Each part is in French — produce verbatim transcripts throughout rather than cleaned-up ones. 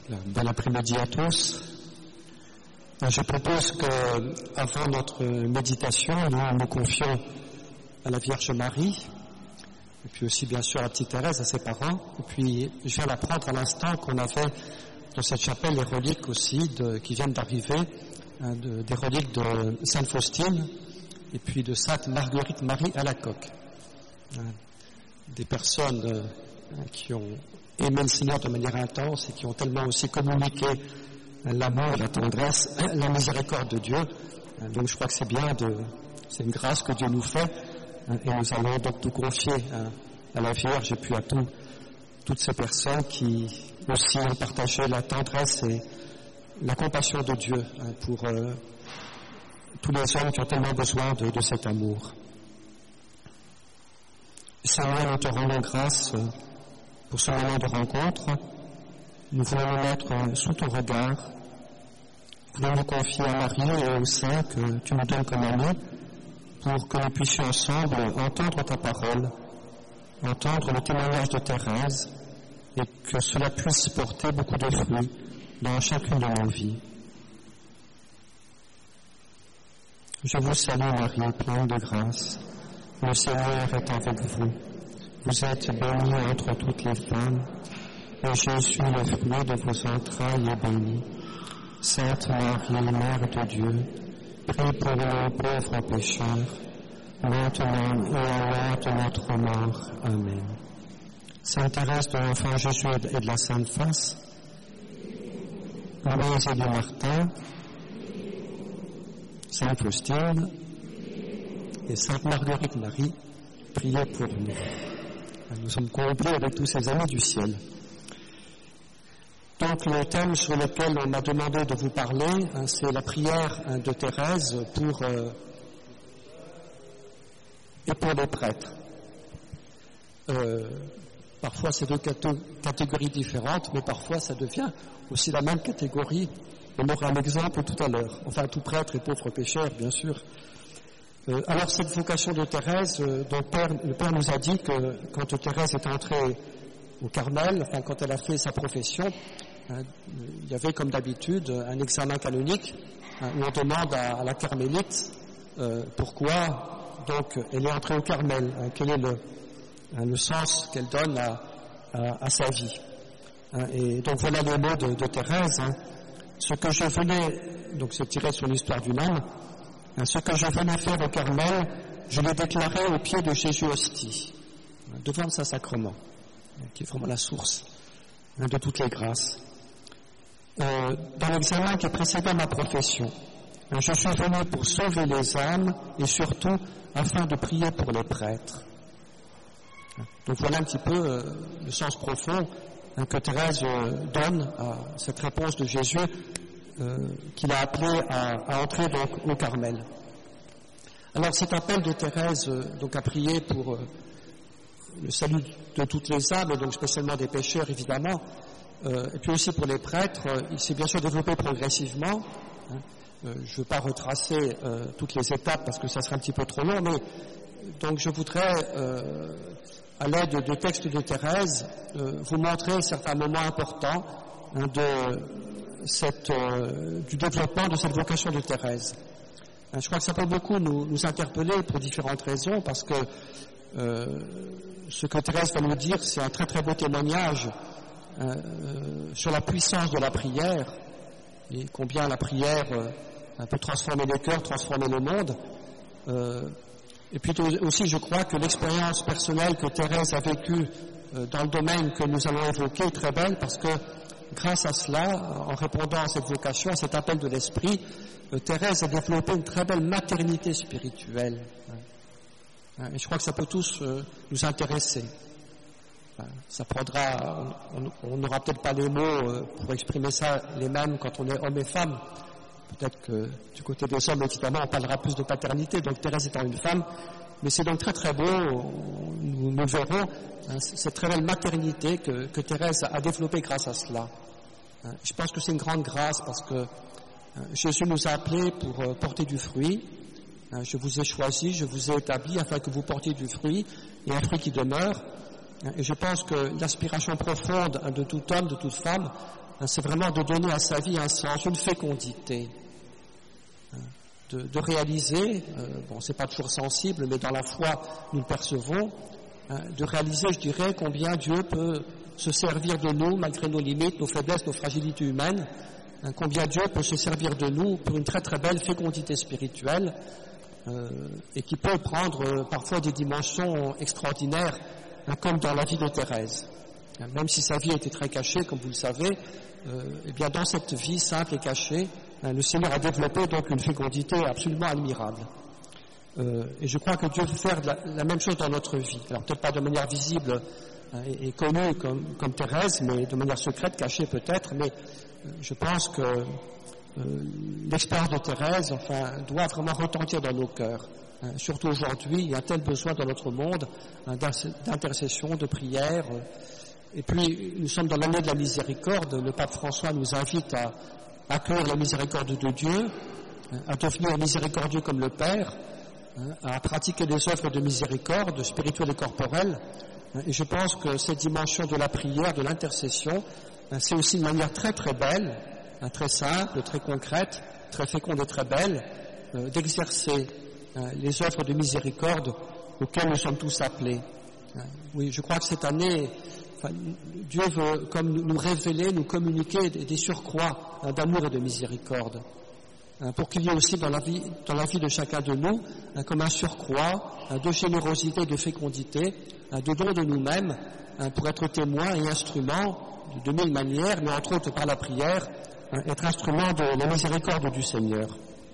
Bon après-midi à tous. Je propose que, avant notre méditation, nous nous confions à la Vierge Marie, et puis aussi bien sûr à petite Thérèse, à ses parents. Et puis je viens d'apprendre à l'instant qu'on avait dans cette chapelle les reliques aussi de, qui viennent d'arriver, hein, de, des reliques de Sainte Faustine et puis de Sainte Marguerite Marie Alacoque. Hein, des personnes euh, qui ont aimé le Seigneur de manière intense et qui ont tellement aussi communiqué l'amour, la tendresse, la miséricorde de Dieu. Donc je crois que c'est bien, de, c'est une grâce que Dieu nous fait, et nous allons donc nous confier à, à la Vierge et puis à tout, toutes ces personnes qui aussi ont partagé la tendresse et la compassion de Dieu pour euh, tous les hommes qui ont tellement besoin de, de cet amour. Seigneur, nous te rendons grâce pour ce moment de rencontre. Nous voulons nous mettre sous ton regard. Nous voulons nous confier à Marie et aux saints que tu nous donnes comme amis pour que nous puissions ensemble entendre ta parole, entendre le témoignage de Thérèse et que cela puisse porter beaucoup de fruits dans chacune de nos vies. Je vous salue Marie, pleine de grâce. Le Seigneur est avec vous. Vous êtes bénie entre toutes les femmes, et Jésus, le fruit de vos entrailles, est béni. Sainte Marie, Mère de Dieu, prie pour nous pauvres pécheurs, maintenant et à l'heure de notre mort. Amen. Sainte Thérèse de l'Enfant Jésus et de la Sainte Face, Louise et de Martin, Sainte Faustine et Sainte Marguerite Marie, priez pour nous. Nous sommes comblés avec tous ces amis du ciel. Donc le thème sur lequel on m'a demandé de vous parler, hein, c'est la prière hein, de Thérèse pour euh, et pour les prêtres. Euh, parfois c'est deux cato- catégories différentes, mais parfois ça devient aussi la même catégorie. On aura un exemple tout à l'heure. Enfin, tout prêtre et pauvre pécheur, bien sûr. Euh, alors cette vocation de Thérèse, euh, dont Père, le Père nous a dit que quand Thérèse est entrée au Carmel, enfin quand elle a fait sa profession, hein, il y avait comme d'habitude un examen canonique hein, où on demande à, à la carmélite euh, pourquoi donc elle est entrée au Carmel, hein, quel est le, hein, le sens qu'elle donne à, à, à sa vie. Hein, et donc voilà les mots de, de Thérèse. Hein. Ce que je venais, donc c'est tiré sur l'histoire d'une âme, hein, ce que je venais faire au Carmel, je l'ai déclaré au pied de Jésus hostie, hein, devant sa sacrement, hein, qui est vraiment la source hein, de toutes les grâces. Euh, dans l'examen qui précédait ma profession, hein, je suis venu pour sauver les âmes et surtout afin de prier pour les prêtres. Hein, donc voilà un petit peu euh, le sens profond que Thérèse donne à cette réponse de Jésus euh, qu'il a appelé à, à entrer donc au Carmel. Alors cet appel de Thérèse euh, donc à prier pour euh, le salut de toutes les âmes, donc spécialement des pécheurs évidemment, euh, et puis aussi pour les prêtres, euh, il s'est bien sûr développé progressivement. Hein. Euh, je ne veux pas retracer euh, toutes les étapes parce que ça serait un petit peu trop long, mais donc je voudrais euh, à l'aide de textes de Thérèse, euh, vous montrer certains moments importants hein, de cette, euh, du développement de cette vocation de Thérèse. Hein, je crois que ça peut beaucoup nous, nous interpeller pour différentes raisons, parce que euh, ce que Thérèse va nous dire, c'est un très très beau témoignage euh, sur la puissance de la prière, et combien la prière euh, peut transformer les cœurs, transformer le monde. Euh, Et puis aussi, je crois que l'expérience personnelle que Thérèse a vécue euh, dans le domaine que nous allons évoquer est très belle, parce que grâce à cela, en répondant à cette vocation, à cet appel de l'esprit, euh, Thérèse a développé une très belle maternité spirituelle. Hein. Et je crois que ça peut tous euh, nous intéresser. Enfin, ça prendra, on n'aura peut-être pas les mots euh, pour exprimer ça les mêmes quand on est homme et femme. Peut-être que du côté des hommes, évidemment, on parlera plus de paternité, donc Thérèse étant une femme. Mais c'est donc très très beau, nous, nous verrons hein, cette très belle maternité que, que Thérèse a développée grâce à cela. Hein, je pense que c'est une grande grâce parce que hein, Jésus nous a appelés pour euh, porter du fruit. Hein, je vous ai choisi, je vous ai établi afin que vous portiez du fruit et un fruit qui demeure. Hein, et je pense que l'aspiration profonde hein, de tout homme, de toute femme, c'est vraiment de donner à sa vie un sens, une fécondité, de, de réaliser, euh, bon, c'est pas toujours sensible, mais dans la foi, nous le percevons, de réaliser, je dirais, combien Dieu peut se servir de nous, malgré nos limites, nos faiblesses, nos fragilités humaines, combien Dieu peut se servir de nous pour une très très belle fécondité spirituelle, euh, et qui peut prendre euh, parfois des dimensions extraordinaires, hein, comme dans la vie de Thérèse. Même si sa vie était très cachée, comme vous le savez, euh, eh bien dans cette vie simple et cachée, hein, le Seigneur a développé donc une fécondité absolument admirable. Euh, et je crois que Dieu veut faire la, la même chose dans notre vie. Alors peut-être pas de manière visible hein, et, et connue comme, comme Thérèse, mais de manière secrète, cachée peut-être, mais euh, je pense que euh, l'expérience de Thérèse enfin, doit vraiment retentir dans nos cœurs. Hein, surtout aujourd'hui, il y a tel besoin dans notre monde hein, d'intercession, de prière. Euh, et puis, nous sommes dans l'année de la miséricorde. Le pape François nous invite à accueillir la miséricorde de Dieu, hein, à devenir miséricordieux comme le Père, à pratiquer des œuvres de miséricorde spirituelle et corporelle. Et je pense que cette dimension de la prière, de l'intercession, c'est aussi une manière très très belle, très simple, très concrète, très féconde et très belle, d'exercer les œuvres de miséricorde auxquelles nous sommes tous appelés. Oui, je crois que cette année, enfin, Dieu veut comme nous révéler, nous communiquer des surcroîts d'amour et de miséricorde, pour qu'il y ait aussi dans la vie, dans la vie de chacun de nous, comme un surcroît de générosité, de fécondité, de don de nous-mêmes, pour être témoins et instruments de mille manières, mais entre autres par la prière, être instrument de la miséricorde du Seigneur.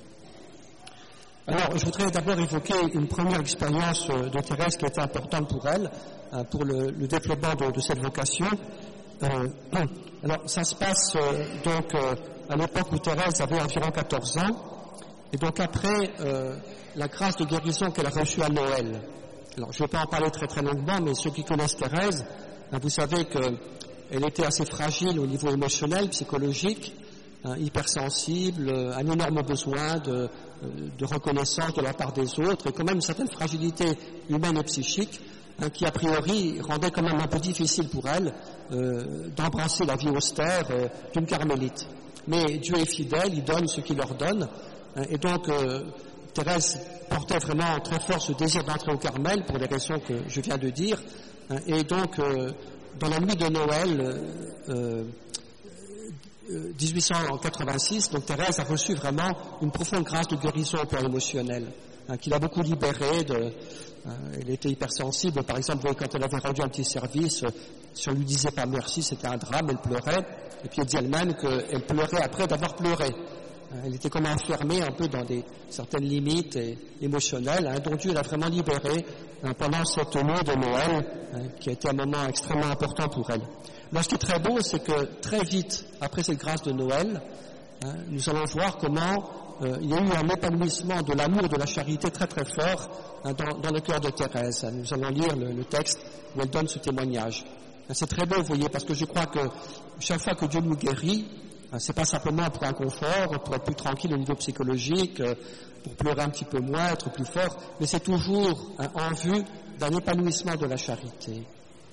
Alors, je voudrais d'abord évoquer une première expérience de Thérèse qui était importante pour elle, pour le, le développement de, de cette vocation. Euh, alors, ça se passe euh, donc euh, à l'époque où Thérèse avait environ quatorze ans, et donc après euh, la grâce de guérison qu'elle a reçue à Noël. Alors, je ne vais pas en parler très très longuement, mais ceux qui connaissent Thérèse, hein, vous savez qu'elle était assez fragile au niveau émotionnel, psychologique, hein, hypersensible, un énorme besoin de, de reconnaissance de la part des autres, et quand même une certaine fragilité humaine et psychique, hein, qui a priori rendait quand même un peu difficile pour elle euh, d'embrasser la vie austère euh, d'une carmélite. Mais Dieu est fidèle, il donne ce qu'il leur donne, hein, et donc euh, Thérèse portait vraiment très fort ce désir d'entrer au Carmel pour les raisons que je viens de dire, hein, et donc euh, dans la nuit de Noël euh, euh, dix-huit cent quatre-vingt-six, donc Thérèse a reçu vraiment une profonde grâce de guérison au plan émotionnel, hein, qui l'a beaucoup libérée de... Elle était hypersensible, par exemple, quand elle avait rendu un petit service, si on lui disait pas merci, c'était un drame, elle pleurait, et puis elle dit elle-même qu'elle pleurait après d'avoir pleuré. Elle était comme enfermée un peu dans des, certaines limites et, émotionnelles, hein, dont Dieu l'a vraiment libérée hein, pendant cette nuit de Noël, hein, qui a été un moment extrêmement important pour elle. Alors, ce qui est très beau, c'est que très vite, après cette grâce de Noël, hein, nous allons voir comment euh, il y a eu un épanouissement de l'amour, de la charité très très fort hein, dans, dans le cœur de Thérèse. Nous allons lire le, le texte où elle donne ce témoignage. C'est très beau, vous voyez, parce que je crois que chaque fois que Dieu nous guérit, c'est pas simplement pour un confort, pour être plus tranquille au niveau psychologique, pour pleurer un petit peu moins, être plus fort, mais c'est toujours en vue d'un épanouissement de la charité.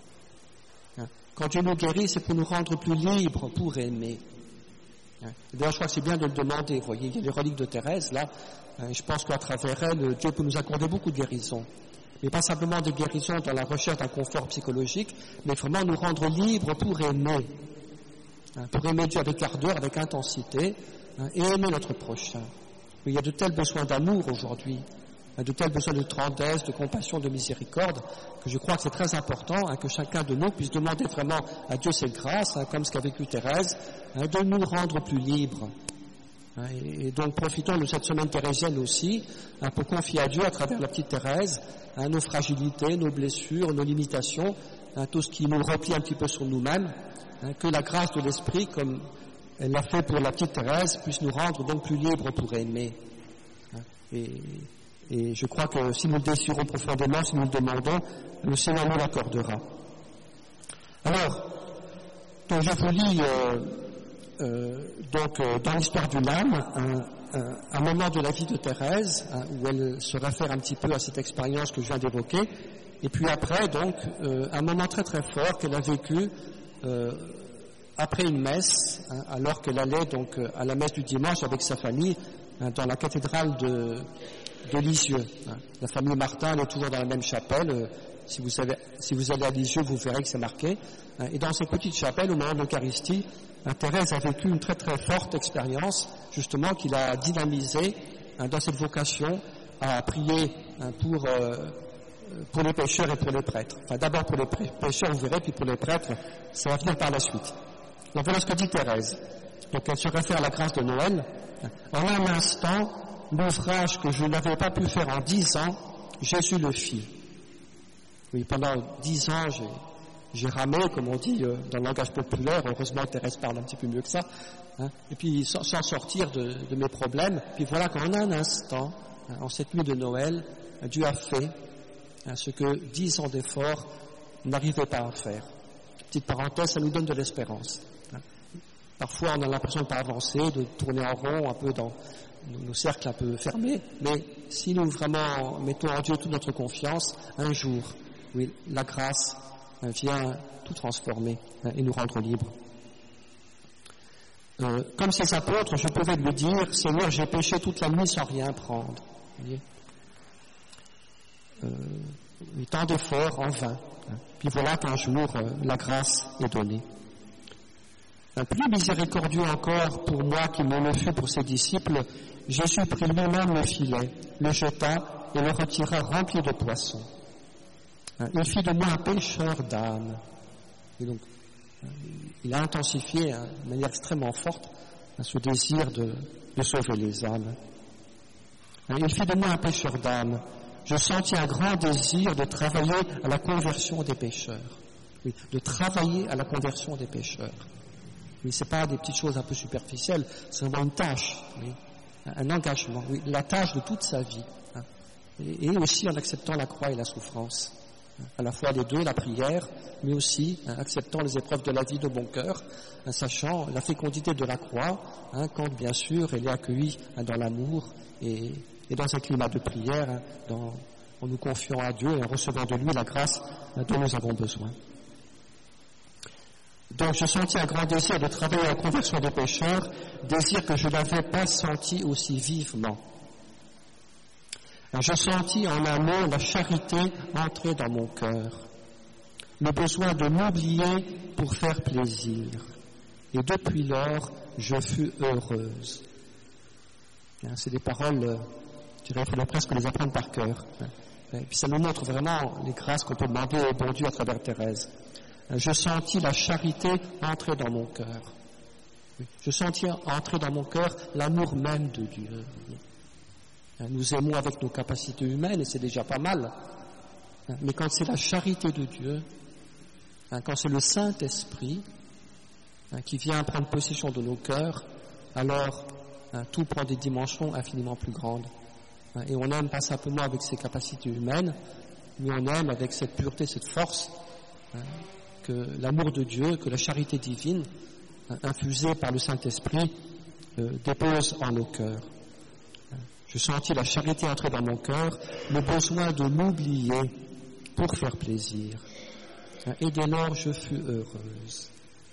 Quand Dieu nous guérit, c'est pour nous rendre plus libres, pour aimer. D'ailleurs, je crois que c'est bien de le demander. Vous voyez, il y a les reliques de Thérèse, là. Je pense qu'à travers elle, Dieu peut nous accorder beaucoup de guérisons. Mais pas simplement des guérisons dans la recherche d'un confort psychologique, mais vraiment nous rendre libres pour aimer. Pour aimer Dieu avec ardeur, avec intensité, et aimer notre prochain. Il y a de tels besoins d'amour aujourd'hui, de tels besoins de tendresse, de compassion, de miséricorde, que je crois que c'est très important hein, que chacun de nous puisse demander vraiment à Dieu cette grâce, hein, comme ce qu'a vécu Thérèse, hein, de nous rendre plus libres. Hein, et, et donc profitons de cette semaine thérésienne aussi, hein, pour confier à Dieu à travers la petite Thérèse, hein, nos fragilités, nos blessures, nos limitations, hein, tout ce qui nous replie un petit peu sur nous-mêmes, hein, que la grâce de l'Esprit, comme elle l'a fait pour la petite Thérèse, puisse nous rendre donc plus libres pour aimer. Hein, et, Et je crois que si nous le désirons profondément, si nous le demandons, le Seigneur nous l'accordera. Alors, donc je vous lis euh, euh, donc euh, dans l'histoire d'une âme un, un, un moment de la vie de Thérèse hein, où elle se réfère un petit peu à cette expérience que je viens d'évoquer, et puis après donc euh, un moment très très fort qu'elle a vécu euh, après une messe, hein, alors qu'elle allait donc à la messe du dimanche avec sa famille, hein, dans la cathédrale de, de Lisieux. Hein. La famille Martin, elle est toujours dans la même chapelle. Euh, si, vous savez, si vous allez à Lisieux, vous verrez que c'est marqué. Hein. Et dans cette petite chapelle, au moment de l'Eucharistie, hein, Thérèse a vécu une très très forte expérience, justement, qui l'a dynamisée hein, dans cette vocation à prier hein, pour... Euh, pour les pécheurs et pour les prêtres. Enfin, d'abord pour les pécheurs, vous verrez, puis pour les prêtres, ça va venir par la suite. Donc voilà ce que dit Thérèse. Donc elle se réfère à la grâce de Noël. En un instant, l'ouvrage que je n'avais pas pu faire en dix ans, Jésus le fit. Oui, pendant dix ans, j'ai, j'ai ramé, comme on dit euh, dans le langage populaire. Heureusement, Thérèse parle un petit peu mieux que ça. Hein, et puis, sans, sans sortir de, de mes problèmes. Puis voilà qu'en un instant, hein, en cette nuit de Noël, Dieu a fait ce que dix ans d'efforts n'arrivaient pas à faire. Petite parenthèse, ça nous donne de l'espérance. Parfois, on a l'impression de ne pas avancer, de tourner en rond, un peu dans nos cercles un peu fermés, mais si nous vraiment mettons en Dieu toute notre confiance, un jour, oui, la grâce vient tout transformer et nous rendre libres. Euh, comme ces apôtres, je pouvais lui dire, Seigneur, j'ai péché toute la nuit sans rien prendre. Vous voyez ? Euh, tant d'efforts en vain. Hein. Puis voilà qu'un jour, euh, la grâce est donnée. Un plus miséricordieux encore pour moi qu'il ne le fut pour ses disciples, Jésus prit lui-même le filet, le jeta et le retira rempli de poissons. Hein. Il fit de moi un pêcheur d'âmes. Et donc, hein, il a intensifié hein, de manière extrêmement forte hein, ce désir de, de sauver les âmes. Hein. Il fit de moi un pêcheur d'âmes. Je sentis un grand désir de travailler à la conversion des pécheurs. Oui, de travailler à la conversion des pécheurs. Oui, c'est pas des petites choses un peu superficielles, c'est vraiment une tâche, oui, un engagement, oui, la tâche de toute sa vie. Hein, et, et aussi en acceptant la croix et la souffrance. Hein, à la fois les deux, la prière, mais aussi hein, acceptant les épreuves de la vie de bon cœur, hein, sachant la fécondité de la croix, hein, quand bien sûr elle est accueillie hein, dans l'amour et Et dans un climat de prière, hein, dans, en nous confiant à Dieu et en recevant de lui la grâce hein, dont nous avons besoin. Donc je sentis un grand désir de travailler à la conversion des pécheurs, désir que je n'avais pas senti aussi vivement. Je sentis en un mot la charité entrer dans mon cœur, le besoin de m'oublier pour faire plaisir. Et depuis lors, je fus heureuse. Hein, c'est des paroles... Je dirais, il faudrait presque les apprendre par cœur. Et puis ça nous montre vraiment les grâces qu'on peut demander au bon Dieu à travers Thérèse. Je sentis la charité entrer dans mon cœur. Je sentis entrer dans mon cœur l'amour même de Dieu. Nous aimons avec nos capacités humaines et c'est déjà pas mal. Mais quand c'est la charité de Dieu, quand c'est le Saint-Esprit qui vient prendre possession de nos cœurs, alors tout prend des dimensions infiniment plus grandes. Et on aime pas simplement avec ses capacités humaines, mais on aime avec cette pureté, cette force, hein, que l'amour de Dieu, que la charité divine, hein, infusée par le Saint-Esprit, euh, dépose en nos cœurs. Je sentis la charité entrer dans mon cœur, le besoin de m'oublier pour faire plaisir. Hein, et dès lors, je fus heureuse.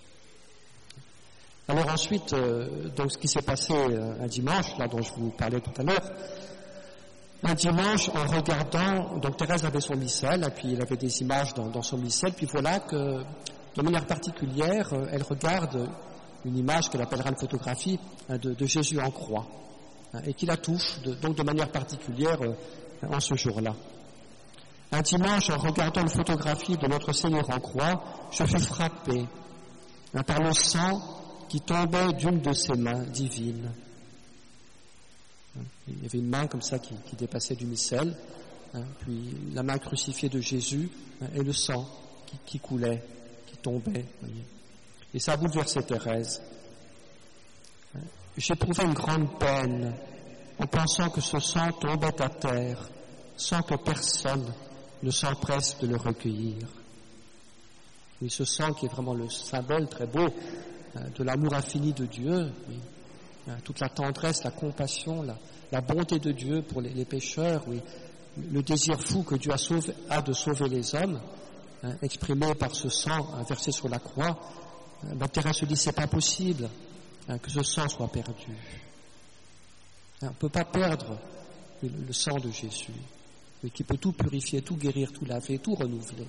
Alors ensuite, euh, donc ce qui s'est passé euh, un dimanche, là dont je vous parlais tout à l'heure, un dimanche, en regardant, donc Thérèse avait son missel, et puis elle avait des images dans, dans son missel, puis voilà que, de manière particulière, elle regarde une image qu'elle appellera une photographie hein, de, de Jésus en croix, hein, et qui la touche, de, donc de manière particulière, euh, en ce jour-là. Un dimanche, en regardant une photographie de notre Seigneur en croix, je fus frappé hein, par le sang qui tombait d'une de ses mains divines. Il y avait une main comme ça qui, qui dépassait du missel, hein, puis la main crucifiée de Jésus hein, et le sang qui, qui coulait, qui tombait. Voyez. Et ça a bouleversé Thérèse. Hein. J'éprouvais une grande peine en pensant que ce sang tombait à terre sans que personne ne s'empresse de le recueillir. Et ce sang qui est vraiment le symbole très beau hein, de l'amour infini de Dieu, oui. Toute la tendresse, la compassion, la, la bonté de Dieu pour les, les pécheurs, oui, le désir fou que Dieu a, sauvé, a de sauver les hommes, hein, exprimé par ce sang hein, versé sur la croix, Ben, Thérèse se dit, c'est pas possible hein, que ce sang soit perdu. On ne peut pas perdre le, le sang de Jésus, qui peut tout purifier, tout guérir, tout laver, tout renouveler.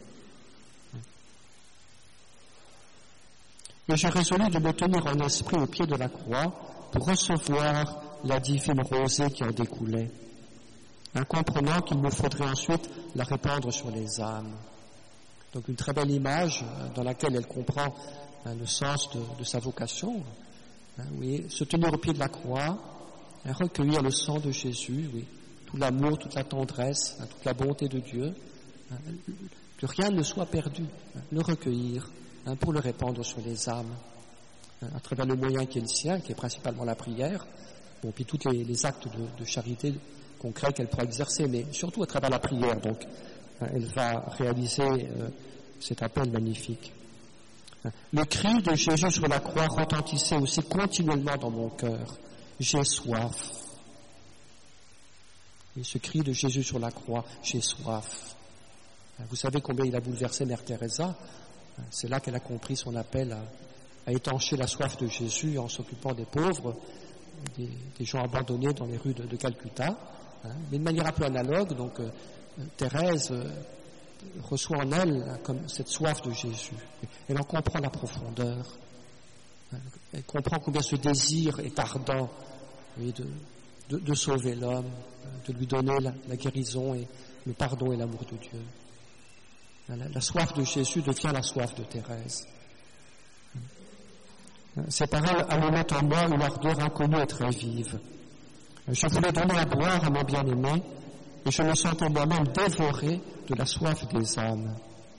Et je résolus de me tenir en esprit au pied de la croix pour recevoir la divine rosée qui en découlait, en comprenant qu'il me faudrait ensuite la répandre sur les âmes. Donc une très belle image dans laquelle elle comprend hein, le sens de, de sa vocation. Hein, oui, se tenir au pied de la croix, hein, recueillir le sang de Jésus, oui, tout l'amour, toute la tendresse, hein, toute la bonté de Dieu, hein, que rien ne soit perdu, hein, le recueillir hein, pour le répandre sur les âmes, hein, à travers le moyen qui est le sien, qui est principalement la prière, bon, puis tous les, les actes de, de charité concrets qu'elle pourra exercer, mais surtout à travers la prière, donc hein, elle va réaliser euh, cet appel magnifique. Hein, le cri de Jésus sur la croix retentissait aussi continuellement dans mon cœur. J'ai soif. Et ce cri de Jésus sur la croix, j'ai soif. Vous savez combien il a bouleversé Mère Teresa. C'est là qu'elle a compris son appel à, à étancher la soif de Jésus en s'occupant des pauvres, des, des gens abandonnés dans les rues de, de Calcutta. Hein, mais de manière un peu analogue, donc euh, Thérèse euh, reçoit en elle hein, comme cette soif de Jésus. Elle en comprend la profondeur. Hein, elle comprend combien ce désir est ardent oui, de, de, de sauver l'homme, de lui donner la, la guérison et le pardon et l'amour de Dieu. La, la soif de Jésus devient la soif de Thérèse. Ces paroles alimentent en moi une ardeur inconnue et très vive. Je voulais donner à boire à mon bien-aimé et je me sentais moi-même dévoré de la soif des âmes.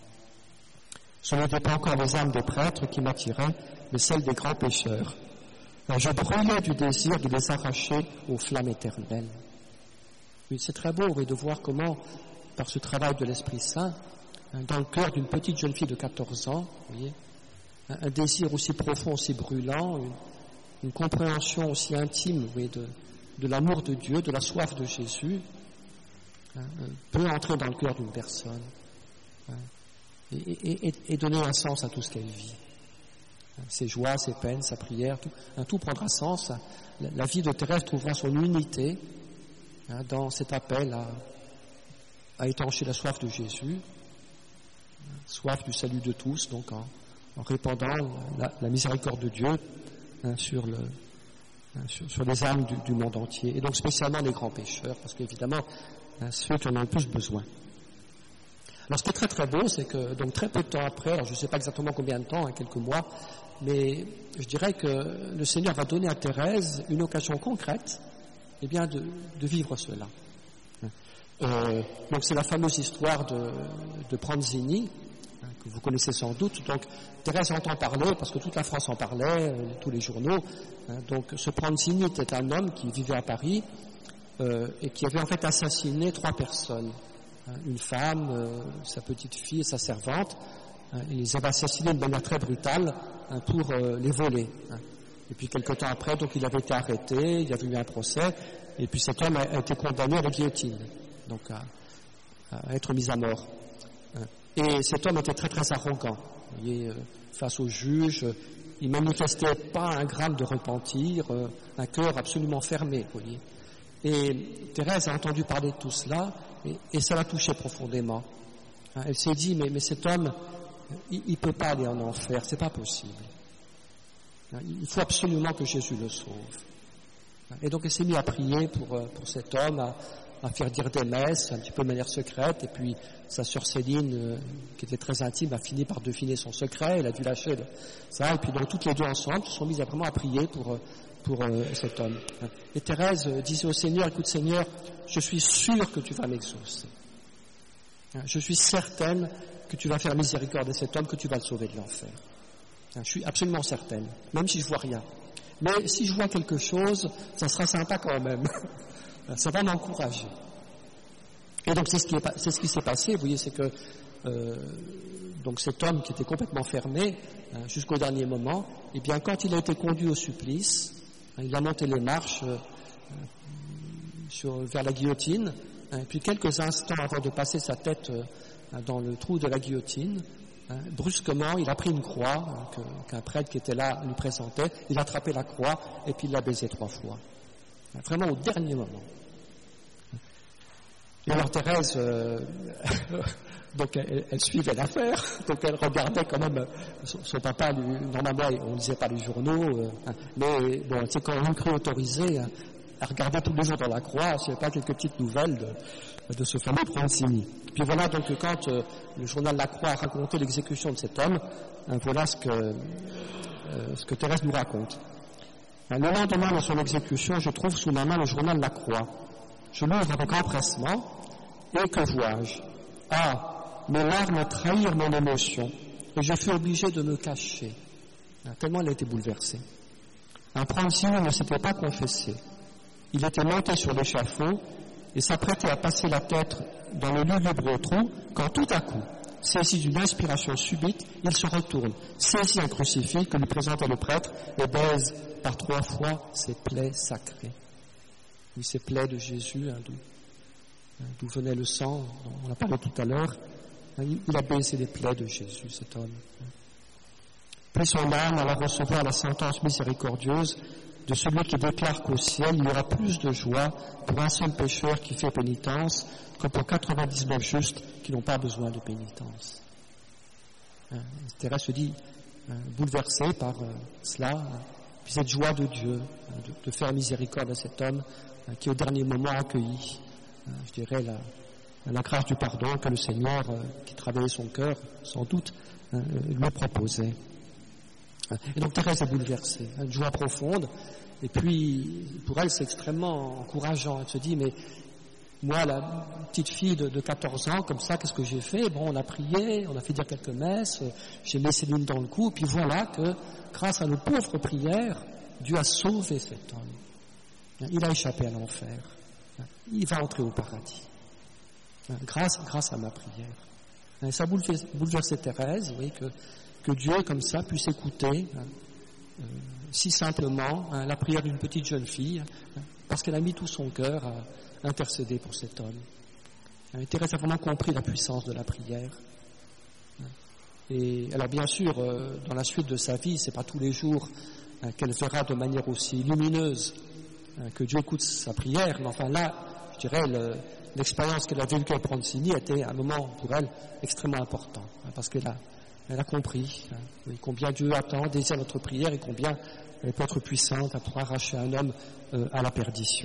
Ce n'était pas encore les âmes des prêtres qui m'attiraient, mais celles des grands pécheurs. Je brûlais du désir de les arracher aux flammes éternelles. Oui, c'est très beau oui, de voir comment, par ce travail de l'Esprit Saint, dans le cœur d'une petite jeune fille de quatorze ans, vous voyez, un désir aussi profond, aussi brûlant, une, une compréhension aussi intime oui, de, de l'amour de Dieu, de la soif de Jésus, hein, peut entrer dans le cœur d'une personne hein, et, et, et donner un sens à tout ce qu'elle vit. Hein, ses joies, ses peines, sa prière, tout, hein, tout prendra sens. La, la vie de Thérèse trouvera son unité hein, dans cet appel à, à étancher la soif de Jésus, hein, soif du salut de tous, donc en, en répandant la, la miséricorde de Dieu hein, sur, le, hein, sur, sur les âmes du, du monde entier, et donc spécialement les grands pécheurs, parce qu'évidemment, hein, ceux qui en ont le plus besoin. Alors ce qui est très très beau, c'est que donc très peu de temps après, alors je ne sais pas exactement combien de temps, hein, quelques mois, mais je dirais que le Seigneur va donner à Thérèse une occasion concrète eh bien, de, de vivre cela. Euh, donc c'est la fameuse histoire de, de Pranzini, que vous connaissez sans doute. Donc, Thérèse entend parler, parce que toute la France en parlait, euh, tous les journaux. Hein, donc, ce Pranzini était un homme qui vivait à Paris euh, et qui avait en fait assassiné trois personnes. Hein, une femme, euh, sa petite fille et sa servante. Hein, il les avait assassinés de manière très brutale hein, pour euh, les voler. Hein. Et puis, quelque temps après, donc, il avait été arrêté, il y avait eu un procès, et puis cet homme a, a été condamné à la guillotine, donc à, à être mis à mort. Hein. Et cet homme était très très arrogant. Vous voyez, euh, face au juge, euh, il manifestait pas un gramme de repentir, euh, un cœur absolument fermé. Vous voyez. Et Thérèse a entendu parler de tout cela, et, et ça l'a touché profondément. Hein, elle s'est dit, mais, mais cet homme, il ne peut pas aller en enfer, c'est pas possible. Hein, il faut absolument que Jésus le sauve. Hein, et donc elle s'est mise à prier pour, euh, pour cet homme, à, à faire dire des messes, un petit peu de manière secrète, et puis sa sœur Céline, euh, qui était très intime, a fini par deviner son secret, elle a dû lâcher le, ça, et puis donc toutes les deux ensemble se sont mises à vraiment à prier pour, pour euh, cet homme. Et Thérèse euh, disait au Seigneur, écoute Seigneur, je suis sûre que tu vas m'exaucer. Je suis certaine que tu vas faire miséricorde de cet homme, que tu vas le sauver de l'enfer. Je suis absolument certaine, même si je vois rien. Mais si je vois quelque chose, ça sera sympa quand même. Ça va m'encourager. Et donc c'est ce qui est, c'est ce qui s'est passé. Vous voyez, c'est que euh, donc cet homme qui était complètement fermé hein, jusqu'au dernier moment, eh bien quand il a été conduit au supplice, hein, il a monté les marches euh, sur, vers la guillotine. Hein, et puis quelques instants avant de passer sa tête euh, dans le trou de la guillotine, hein, brusquement, il a pris une croix hein, que, qu'un prêtre qui était là lui présentait, il a attrapé la croix et puis il l'a baisé trois fois. Vraiment au dernier moment. Et alors Thérèse, euh, donc elle, elle suivait l'affaire, donc elle regardait quand même son, son papa, lui, normalement on ne lisait pas les journaux, euh, hein, mais bon, elle s'est quand même cru autorisée hein, à regarder tous les jours dans la croix s'il n'y avait pas quelques petites nouvelles de, de ce fameux Pranzini. Puis voilà donc quand euh, le journal La Croix a raconté l'exécution de cet homme, hein, voilà ce que, euh, ce que Thérèse nous raconte. Le lendemain de son exécution, je trouve sous ma main le journal La Croix. Je l'ouvre avec empressement, et que vois-je? Ah, mes larmes trahirent mon émotion, et je fus obligé de me cacher. Tellement elle a été bouleversée. Un Pranzini ne s'était pas confessé. Il était monté sur l'échafaud, et s'apprêtait à passer la tête dans le lugubre trou, quand tout à coup, saisi d'une inspiration subite, il se retourne, saisit un crucifix que lui présentait le prêtre, et baise par trois fois ses plaies sacrées. Oui, ces plaies de Jésus, hein, d'où, hein, d'où venait le sang, on l'a parlé tout à l'heure, hein, il a baisé les plaies de Jésus, cet homme. Puis son âme alla recevoir la sentence miséricordieuse de celui qui déclare qu'au ciel, il y aura plus de joie pour un seul pécheur qui fait pénitence que pour quatre-vingt-dix-neuf justes qui n'ont pas besoin de pénitence. Hein, Thérèse se dit hein, bouleversée par euh, cela, hein, puis cette joie de Dieu, hein, de, de faire miséricorde à cet homme, qui au dernier moment a accueilli, je dirais, la, la grâce du pardon que le Seigneur, qui travaillait son cœur, sans doute, lui proposait. Et donc Thérèse est bouleversée, une joie profonde, et puis pour elle c'est extrêmement encourageant. Elle se dit, mais moi, la petite fille de, de quatorze ans, comme ça, qu'est-ce que j'ai fait? Bon, on a prié, on a fait dire quelques messes, j'ai mis Céline dans le coup, puis voilà que, grâce à nos pauvres prières, Dieu a sauvé cet homme. Il a échappé à l'enfer. Il va entrer au paradis. Grâce, grâce à ma prière. Et ça bouleverse, bouleversé Thérèse, vous voyez, que, que Dieu, comme ça, puisse écouter hein, euh, si simplement hein, la prière d'une petite jeune fille, hein, parce qu'elle a mis tout son cœur à intercéder pour cet homme. Et Thérèse a vraiment compris la puissance de la prière. Et alors, bien sûr, euh, dans la suite de sa vie, c'est pas tous les jours hein, qu'elle verra de manière aussi lumineuse que Dieu écoute sa prière, mais enfin là, je dirais, le, l'expérience qu'elle a vécue à Pranzini était un moment pour elle extrêmement important, hein, parce qu'elle a, elle a compris hein, oui, combien Dieu attend, désire notre prière et combien elle peut être puissante pour arracher un homme euh, à la perdition.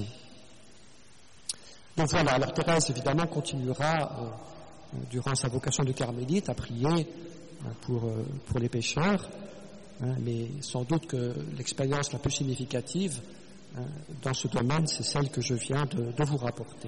Donc voilà, alors Thérèse évidemment continuera euh, durant sa vocation de carmélite à prier hein, pour, euh, pour les pécheurs, hein, mais sans doute que l'expérience la plus significative dans ce domaine, c'est celle que je viens de, de vous rapporter.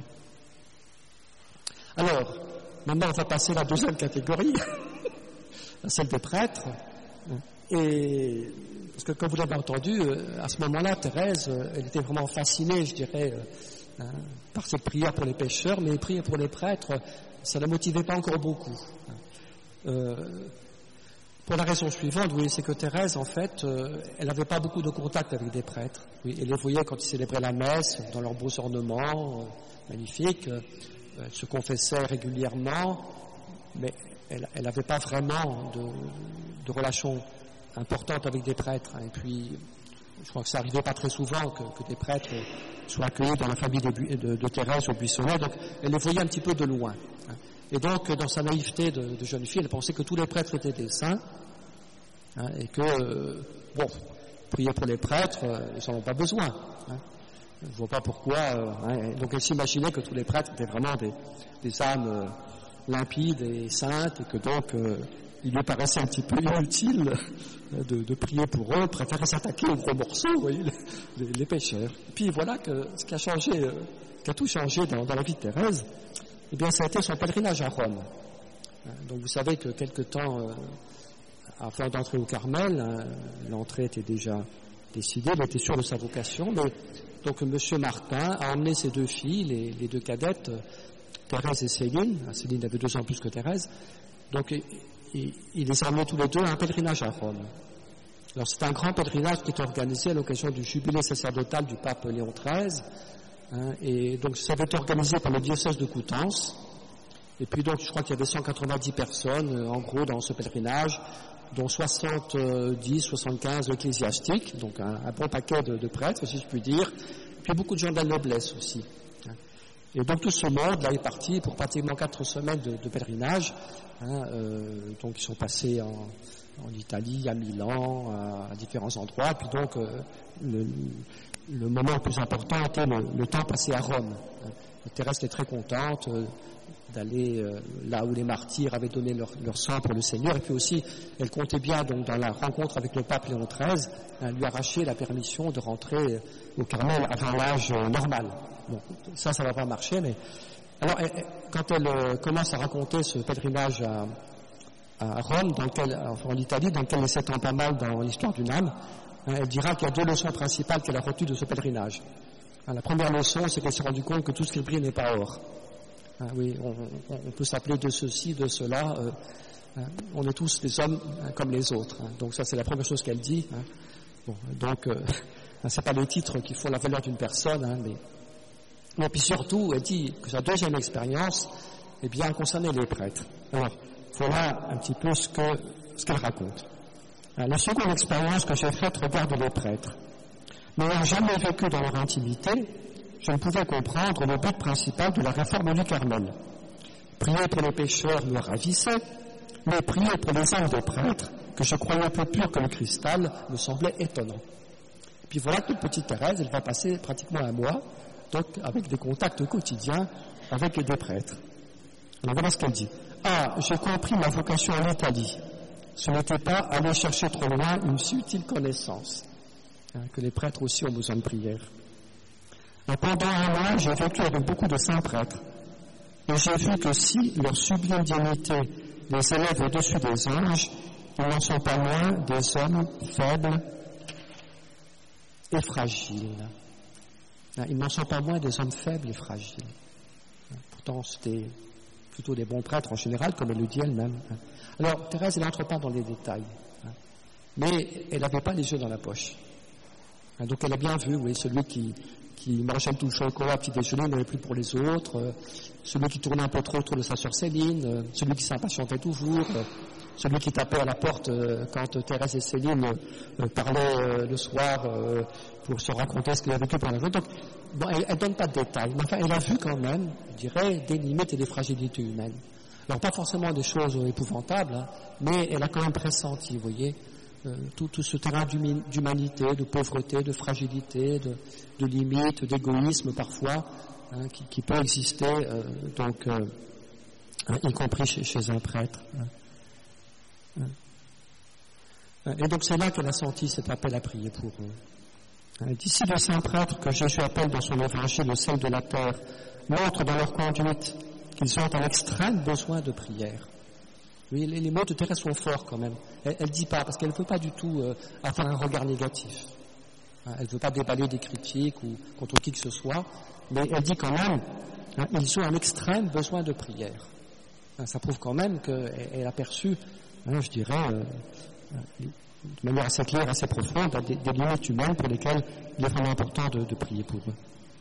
Alors, maintenant on va passer à la deuxième catégorie, à celle des prêtres. Et parce que comme vous l'avez entendu, à ce moment-là, Thérèse, elle était vraiment fascinée, je dirais, par cette prière pour les pécheurs, mais prier pour les prêtres, ça ne la motivait pas encore beaucoup. Euh, Pour la raison suivante, oui, c'est que Thérèse, en fait, euh, elle n'avait pas beaucoup de contact avec des prêtres. Oui, elle les voyait quand ils célébraient la messe, dans leurs beaux ornements, euh, magnifiques. Euh, elle se confessait régulièrement, mais elle n'avait pas vraiment de, de relations importantes avec des prêtres. Et puis, je crois que ça n'arrivait pas très souvent que, que des prêtres soient accueillis dans la famille de, de, de Thérèse au Buissonnet. Donc, elle les voyait un petit peu de loin. Et donc, dans sa naïveté de, de jeune fille, elle pensait que tous les prêtres étaient des saints, hein, et que, euh, bon, prier pour les prêtres, euh, ils n'en ont pas besoin. Hein. Je ne vois pas pourquoi. Euh, hein, donc, elle s'imaginait que tous les prêtres étaient vraiment des, des âmes euh, limpides et saintes, et que donc, euh, il lui paraissait un petit peu inutile euh, de, de prier pour eux, préférait s'attaquer aux gros morceaux, vous voyez, les, les pécheurs. Et puis voilà que ce qui a changé, euh, qui a tout changé dans, dans la vie de Thérèse, eh bien, ça a été son pèlerinage à Rome. Donc, vous savez que quelque temps euh, avant d'entrer au Carmel, hein, l'entrée était déjà décidée, il était sûr de sa vocation, mais donc M. Martin a emmené ses deux filles, les, les deux cadettes, Thérèse et Céline. Céline avait deux ans plus que Thérèse. Donc, il, il, il les a emmenés tous les deux à un pèlerinage à Rome. Alors, c'est un grand pèlerinage qui est organisé à l'occasion du jubilé sacerdotal du pape Léon treize. Hein, et donc ça avait été organisé par le diocèse de Coutances, Et puis donc, je crois qu'il y avait cent quatre-vingt-dix personnes, euh, en gros, dans ce pèlerinage, dont soixante-dix, soixante-quinze ecclésiastiques, donc un, un bon paquet de, de prêtres, si je puis dire, puis beaucoup de gens de la noblesse aussi. Et donc tout ce monde là est parti pour pratiquement quatre semaines de, de pèlerinage. Hein, euh, donc ils sont passés en, en Italie, à Milan, à, à différents endroits. Et puis donc euh, le, le moment le plus important était le, le temps passé à Rome. Hein. Thérèse était très contente euh, d'aller euh, là où les martyrs avaient donné leur, leur sang pour le Seigneur. Et puis aussi, elle comptait bien donc dans la rencontre avec le pape Léon treize, hein, lui arracher la permission de rentrer au Carmel avant l'âge euh, normal. Bon, ça, ça va pas marcher, mais alors elle, quand elle euh, commence à raconter ce pèlerinage à, à Rome, dans lequel, enfin en Italie, dans lequel elle s'étend pas mal dans l'histoire d'une âme, hein, elle dira qu'il y a deux leçons principales qu'elle a retenues de ce pèlerinage. Hein, la première leçon, c'est qu'elle s'est rendue compte que tout ce qui brille n'est pas or. Hein, oui, on, on, on peut s'appeler de ceci, de cela. Euh, hein, on est tous des hommes hein, comme les autres. Hein, donc ça, c'est la première chose qu'elle dit. Hein. Bon, donc, euh, c'est pas les titres qui font la valeur d'une personne, hein, mais et puis surtout, elle dit que sa deuxième expérience, eh bien, concernait les prêtres. Alors, voilà un petit peu ce que ce qu'elle raconte. Alors, la seconde expérience que j'ai faite regarde les prêtres. N'ayant jamais vécu dans leur intimité, je ne pouvais comprendre le but principal de la réforme du Carmel. Prier pour les pécheurs me ravissait, mais prier pour les âmes des prêtres, que je croyais plus pures que le cristal, me semblait étonnant. Et puis voilà que toute petite Thérèse, elle va passer pratiquement un mois, donc avec des contacts quotidiens avec des prêtres. Alors voilà ce qu'elle dit. Ah, j'ai compris ma vocation en Italie. Ce n'était pas aller chercher trop loin une subtile connaissance, hein, que les prêtres aussi ont besoin de prière. Et pendant un mois, j'ai vécu avec beaucoup de saints prêtres. Et j'ai vu que si leur sublime dignité les élève au-dessus des anges, ils n'en sont pas moins des hommes faibles et fragiles. Ils n'en sont pas moins des hommes faibles et fragiles. Pourtant, c'était plutôt des bons prêtres en général, comme elle le dit elle-même. Alors, Thérèse, elle n'entre pas dans les détails. Mais elle n'avait pas les yeux dans la poche. Donc, elle a bien vu, oui, celui qui, qui mangeait tout le chocolat à petit déjeuner, n'avait plus pour les autres, celui qui tournait un peu trop autour de sa sœur Céline, celui qui s'impatientait toujours, celui qui tapait à la porte quand Thérèse et Céline parlaient le soir pour se raconter ce qu'il avait vécu pendant la journée. Donc, bon, elle ne donne pas de détails, mais enfin, elle a vu quand même, je dirais, des limites et des fragilités humaines. Alors, pas forcément des choses épouvantables, hein, mais elle a quand même pressenti, vous voyez, euh, tout, tout ce terrain d'humanité, de pauvreté, de fragilité, de, de limites, d'égoïsme parfois, hein, qui, qui peut exister, euh, donc, euh, hein, y compris chez, chez un prêtre. Hein. Et donc, c'est là qu'elle a senti cet appel à prier pour eux. D'ici les saints prêtres que Jésus appelle dans son évangile le sel de la terre montrent dans leur conduite qu'ils ont un extrême besoin de prière. Oui, les, les mots de Thérèse sont forts quand même. Elle ne dit pas, parce qu'elle ne veut pas du tout euh, avoir un regard négatif. Hein, elle ne veut pas déballer des critiques ou contre qui que ce soit, mais elle dit quand même, hein, ils ont un extrême besoin de prière. Hein, ça prouve quand même qu'elle a perçu, hein, je dirais, euh, de manière assez claire, assez profonde, des, des limites humaines pour lesquelles il est vraiment important de, de prier pour eux.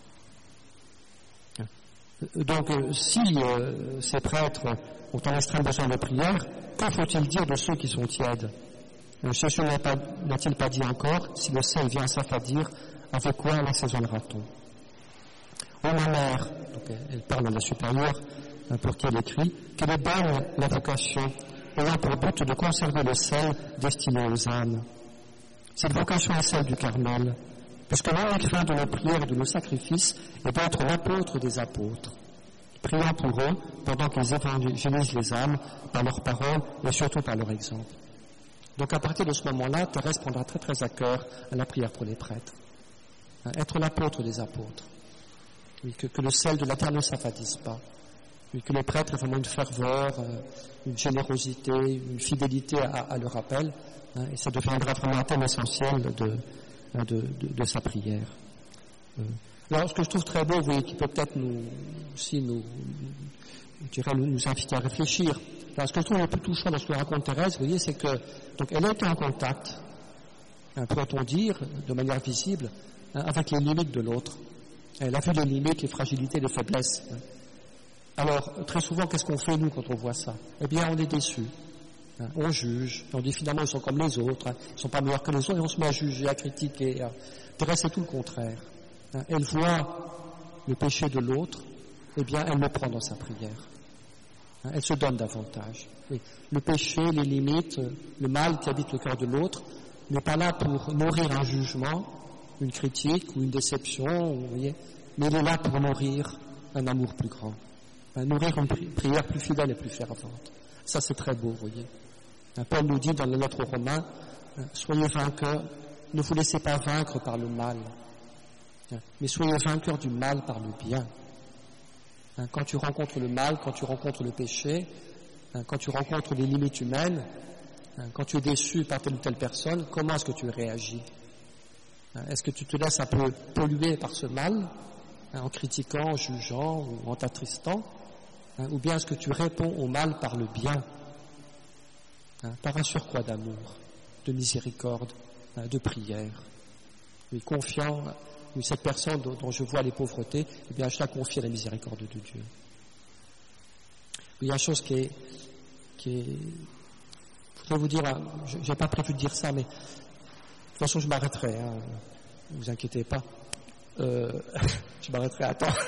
Donc, euh, si euh, ces prêtres ont un extrême besoin de prière, que faut-il dire de ceux qui sont tièdes? euh, Jésus n'a pas, n'a-t-il pas dit encore, si le sel vient s'affadir, avec quoi l'assaisonnera-t-on? Oh ma mère, donc elle, elle parle à la supérieure, hein, pour qui elle écrit, quelle est bonne la vocation ayant pour but de conserver le sel destiné aux âmes. Cette vocation est celle du Carmel, puisque l'unique fin de nos prières et de nos sacrifices est d'être l'apôtre des apôtres, priant pour eux pendant qu'ils évangélisent les âmes par leurs paroles et surtout par leur exemple. Donc à partir de ce moment-là, Thérèse prendra très très à cœur à la prière pour les prêtres. Être l'apôtre des apôtres. Oui, que, que le sel de la terre ne s'affadisse pas. Oui, que les prêtres aient vraiment une ferveur, une générosité, une fidélité à, à leur appel, hein, et ça deviendra vraiment un thème essentiel de, de, de, de sa prière. Euh, alors, ce que je trouve très beau, vous voyez, qui peut peut-être nous, aussi nous, je dirais, nous, nous inviter à réfléchir. Alors, ce que je trouve le plus touchant dans ce que raconte Thérèse, vous voyez, c'est que, donc, elle a été en contact, hein, pourrait-on dire, de manière visible, hein, avec les limites de l'autre. Elle a vu les limites, les fragilités, les faiblesses. Hein. Alors, très souvent, qu'est-ce qu'on fait, nous, quand on voit ça? Eh bien, on est déçu. Hein, on juge, on dit finalement, ils sont comme les autres, hein, ils ne sont pas meilleurs que les autres, et on se met à juger, à critiquer. À... Thérèse, c'est tout le contraire. Hein, elle voit le péché de l'autre, eh bien, elle le prend dans sa prière. Hein, elle se donne davantage. Oui. Le péché, les limites, le mal qui habite le cœur de l'autre, n'est pas là pour nourrir un jugement, une critique ou une déception, vous voyez, mais il est là pour nourrir un amour plus grand. Nourrir une prière plus fidèle et plus fervente. Ça, c'est très beau, vous voyez. Paul nous dit dans la lettre aux Romains, soyez vainqueurs, ne vous laissez pas vaincre par le mal, mais soyez vainqueurs du mal par le bien. Quand tu rencontres le mal, quand tu rencontres le péché, quand tu rencontres les limites humaines, quand tu es déçu par telle ou telle personne, comment est-ce que tu réagis? Est-ce que tu te laisses un peu polluer par ce mal, en critiquant, en jugeant ou en t'attristant? Hein, ou bien est-ce que tu réponds au mal par le bien, hein, par un surcroît d'amour, de miséricorde, hein, de prière, oui, confiant, oui, cette personne dont, dont je vois les pauvretés, eh bien je la confie à la miséricorde de Dieu. Il y a une chose qui est, qui est, je voudrais vous dire, je n'ai pas prévu de dire ça, mais de toute façon je m'arrêterai, hein, ne vous inquiétez pas, euh, je m'arrêterai à temps.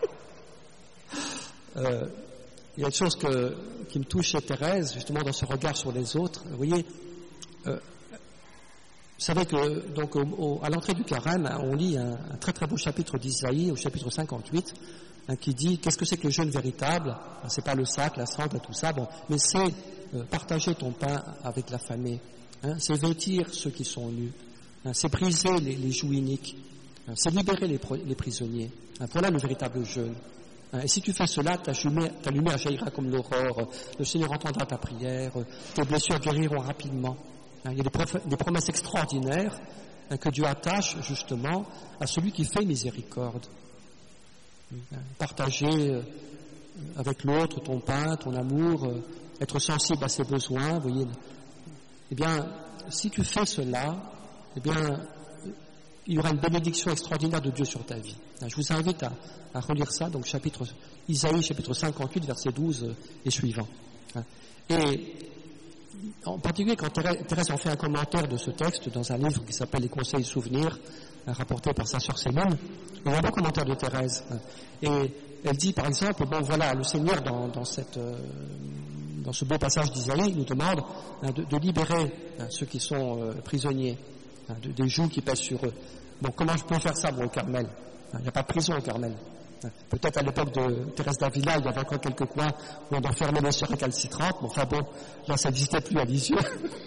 Euh, il y a une chose que, qui me touche chez Thérèse, justement dans ce regard sur les autres. Vous voyez, euh, vous savez que donc au, au, à l'entrée du carême, on lit un, un très très beau chapitre d'Isaïe, au chapitre cinquante-huit, hein, qui dit qu'est-ce que c'est que le jeûne véritable? Enfin, c'est pas le sac, la cendre, tout ça, bon, mais c'est euh, partager ton pain avec la famille, hein, c'est vêtir ceux qui sont nus, hein, c'est briser les, les joues iniques, hein, c'est libérer les, les prisonniers. Hein, voilà le véritable jeûne. Et si tu fais cela, ta, lumière, ta lumière jaillira comme l'aurore, le Seigneur entendra ta prière, tes blessures guériront rapidement. Il y a des, prof, des promesses extraordinaires que Dieu attache justement à celui qui fait miséricorde. Partager avec l'autre ton pain, ton amour, être sensible à ses besoins, vous voyez. Eh bien, si tu fais cela, eh bien, il y aura une bénédiction extraordinaire de Dieu sur ta vie. Je vous invite à, à relire ça, donc chapitre, Isaïe, chapitre cinquante-huit, verset douze et suivant. Et en particulier, quand Thérèse en fait un commentaire de ce texte dans un livre qui s'appelle Les Conseils et Souvenirs, rapporté par sa sœur Céline, il y a un bon commentaire de Thérèse. Et elle dit, par exemple, bon voilà, le Seigneur, dans, dans, cette, dans ce beau passage d'Isaïe, nous demande de, de libérer ceux qui sont prisonniers, de, des jougs qui pèsent sur eux. Bon, comment je peux faire ça, bon, au Carmel? Il n'y a pas de prison au Carmel. Peut-être à l'époque de Thérèse d'Avila, il y avait encore quelques coins où on enfermait les sœurs récalcitrantes, mais enfin bon, là ça n'existait plus à Lisieux.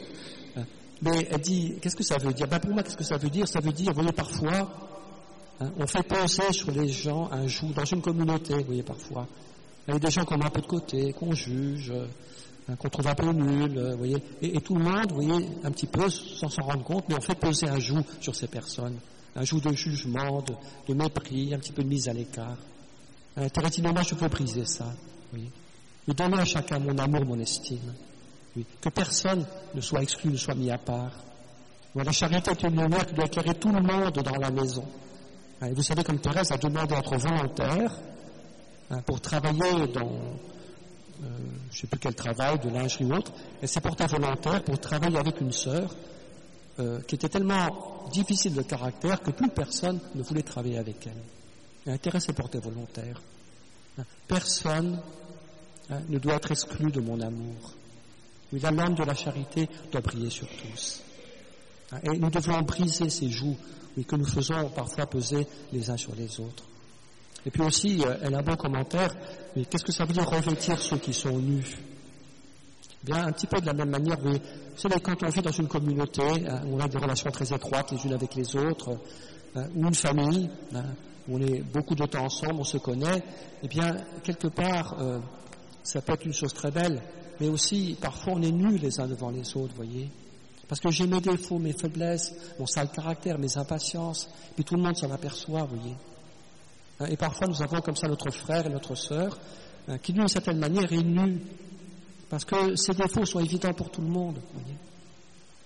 Mais elle dit, qu'est-ce que ça veut dire? Ben pour moi, qu'est-ce que ça veut dire? Ça veut dire, vous voyez, parfois, hein, on fait peser sur les gens un joug dans une communauté, vous voyez, parfois. Il y a des gens qu'on met un peu de côté, qu'on juge, hein, qu'on trouve un peu nul, vous voyez. Et, et tout le monde, vous voyez, un petit peu, sans s'en rendre compte, mais on fait peser un joug sur ces personnes. Un joug de jugement, de, de mépris, un petit peu de mise à l'écart. Euh, Thérèse dit, non, moi je peux briser ça. Oui. Mais donner à chacun mon amour, mon estime. Oui. Que personne ne soit exclu, ne soit mis à part. Bon, la charité est une lumière qui doit éclairer tout le monde dans la maison. Et vous savez, comme Thérèse a demandé d'être volontaire hein, pour travailler dans, euh, je ne sais plus quel travail, de lingerie ou autre, elle s'est portée volontaire pour travailler avec une sœur Euh, qui était tellement difficile de caractère que plus personne ne voulait travailler avec elle. L'intérêt s'est porté volontaire. Personne hein, ne doit être exclu de mon amour. Mais la lampe de la charité doit briller sur tous. Et nous devons briser ces jougs oui, que nous faisons parfois peser les uns sur les autres. Et puis aussi, elle a un bon commentaire, mais qu'est-ce que ça veut dire revêtir ceux qui sont nus? Bien, un petit peu de la même manière, oui. Vous savez, quand on vit dans une communauté, hein, où on a des relations très étroites les unes avec les autres, hein, ou une famille, hein, où on est beaucoup de temps ensemble, on se connaît, eh bien, quelque part, euh, ça peut être une chose très belle, mais aussi, parfois, on est nus les uns devant les autres, vous voyez. Parce que j'ai mes défauts, mes faiblesses, mon sale caractère, mes impatiences, puis tout le monde s'en aperçoit, vous voyez. Hein, et parfois, nous avons comme ça notre frère et notre sœur, hein, qui, d'une certaine manière, est nu. Parce que ces défauts sont évidents pour tout le monde. Voyez.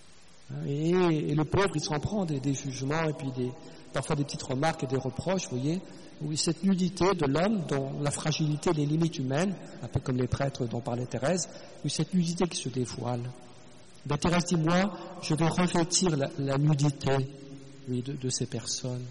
Et, et le pauvre, il s'en prend des, des jugements et puis des, parfois des petites remarques et des reproches, vous voyez. Oui, cette nudité de l'homme, dont la fragilité, les limites humaines, un peu comme les prêtres dont parlait Thérèse, oui, cette nudité qui se dévoile. Ben, Thérèse dit, moi, je vais revêtir la, la nudité, oui, de, de ces personnes.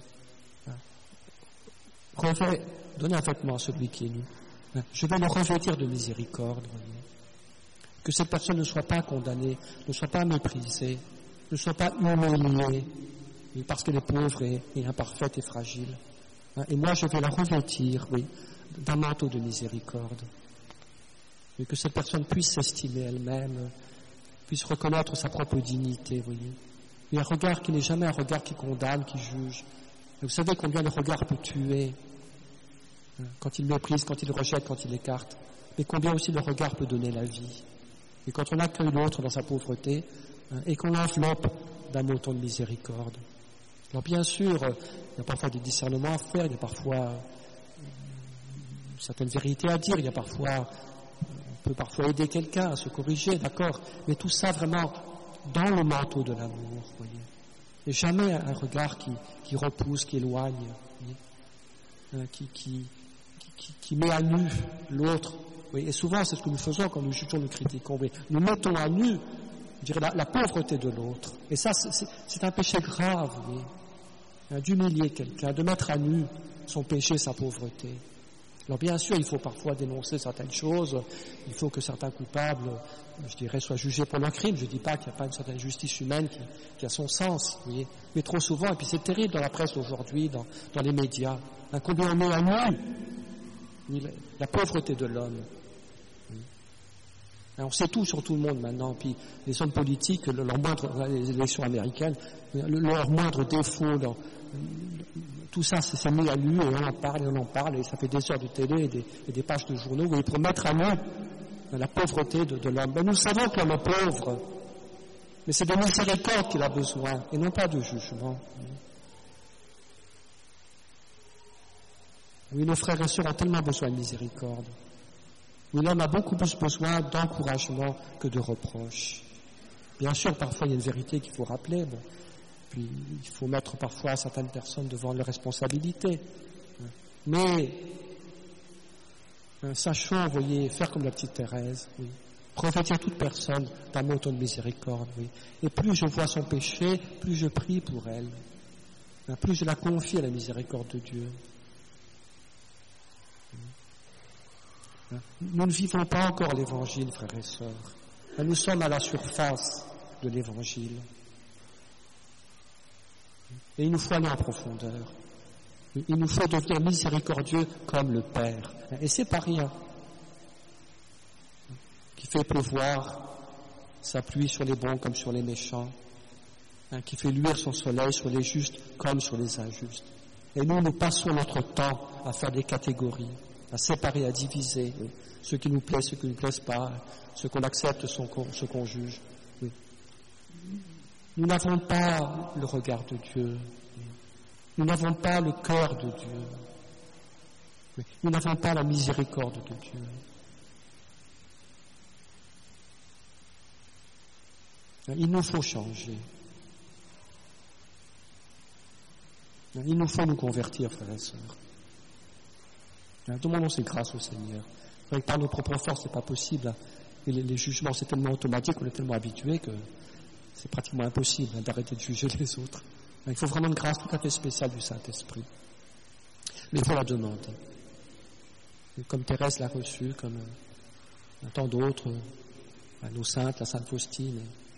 Revêt, donnez un vêtement à celui qui est nu. Je vais le revêtir de miséricorde. Voyez. Que cette personne ne soit pas condamnée, ne soit pas méprisée, ne soit pas humiliée, oui, parce qu'elle est pauvre et, et imparfaite et fragile. Et moi, je vais la revêtir, oui, d'un manteau de miséricorde. Et que cette personne puisse s'estimer elle-même, puisse reconnaître sa propre dignité, vous voyez. Et un regard qui n'est jamais un regard qui condamne, qui juge. Et vous savez combien le regard peut tuer, quand il méprise, quand il rejette, quand il écarte. Mais combien aussi le regard peut donner la vie. Et quand on accueille l'autre dans sa pauvreté, et qu'on l'enveloppe d'un manteau de miséricorde. Alors bien sûr, il y a parfois des discernements à faire, il y a parfois euh, certaines vérités à dire, il y a parfois, on peut parfois aider quelqu'un à se corriger, d'accord, mais tout ça vraiment dans le manteau de l'amour, vous voyez. Et jamais un regard qui, qui repousse, qui éloigne, vous voyez, qui, qui, qui, qui met à nu l'autre. Oui, et souvent, c'est ce que nous faisons quand nous jugeons, nous critiquons. Oui, nous mettons à nu, je dirais, la, la pauvreté de l'autre. Et ça, c'est, c'est un péché grave, oui. D'humilier quelqu'un, de mettre à nu son péché, sa pauvreté. Alors bien sûr, il faut parfois dénoncer certaines choses, il faut que certains coupables, je dirais, soient jugés pour leur crime. Je ne dis pas qu'il n'y a pas une certaine justice humaine qui, qui a son sens, vous voyez. Mais trop souvent, et puis c'est terrible dans la presse aujourd'hui, dans, dans les médias, hein, combien on met à nu oui, la, la pauvreté de l'homme. On sait tout sur tout le monde maintenant, puis les hommes politiques, leur moindre, les élections américaines, leur moindre défaut, leur, tout ça c'est mis à nu et on en parle et on en parle et ça fait des heures de télé et des, et des pages de journaux où ils pour mettre à nu la pauvreté de, de l'homme. Ben, nous savons que l'homme est pauvre, mais c'est de miséricorde qu'il a besoin et non pas de jugement. Oui, nos frères et sœurs ont tellement besoin de miséricorde. Oui, l'homme a beaucoup plus besoin d'encouragement que de reproches. Bien sûr, parfois, il y a une vérité qu'il faut rappeler. Bon. Puis, il faut mettre parfois certaines personnes devant leurs responsabilités. Mais, sachons, vous voyez, faire comme la petite Thérèse, oui. Revêtir toute personne d'un manteau de miséricorde, oui. Et plus je vois son péché, plus je prie pour elle. Plus je la confie à la miséricorde de Dieu. Nous ne vivons pas encore l'Évangile, frères et sœurs. Nous sommes à la surface de l'Évangile. Et il nous faut aller en profondeur. Il nous faut devenir miséricordieux comme le Père. Et c'est pas rien. Qui fait pleuvoir sa pluie sur les bons comme sur les méchants. Qui fait luire son soleil sur les justes comme sur les injustes. Et nous, nous passons notre temps à faire des catégories, à séparer, à diviser, oui. Ceux qui nous plaisent, ceux qui ne nous plaisent pas, ceux qu'on accepte, ceux qu'on juge. Oui. Nous n'avons pas le regard de Dieu. Nous n'avons pas le cœur de Dieu. Oui. Nous n'avons pas la miséricorde de Dieu. Il nous faut changer. Il nous faut nous convertir, frères et sœurs. Demandons ces grâces au Seigneur. Par nos propres forces, c'est pas possible. Et les, les jugements, c'est tellement automatique, on est tellement habitué que c'est pratiquement impossible hein, d'arrêter de juger les autres. Il faut vraiment une grâce tout à fait spéciale du Saint-Esprit. Mais il faut la demander. Et comme Thérèse l'a reçue, comme euh, tant d'autres, euh, nos saintes, la Sainte Faustine.